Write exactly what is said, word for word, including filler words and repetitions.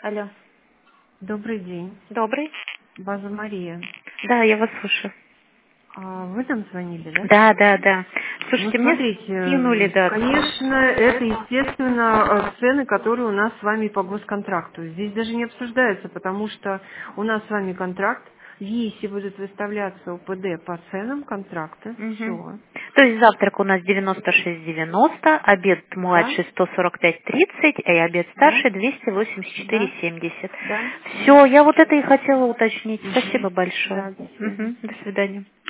Алло. Добрый день. Добрый. База Мария. Да, я вас слушаю. А вы нам звонили, да? Да, да, да. Ну, Слушайте, мне скинули, смотрите, да. конечно, это, естественно, э, цены, которые у нас с вами по госконтракту. Здесь даже не обсуждается, потому что у нас с вами контракт. Если будет выставляться ОПД по ценам контракта, Мгм. все. То есть завтрак у нас девяносто шесть девяносто, обед Да, младший сто сорок пять тридцать, и обед да, старший двести восемьдесят четыре да, семьдесят. да, да. Все, я вот это и хотела уточнить. Мгм. Спасибо большое. Да, до свидания. Мгм. До свидания.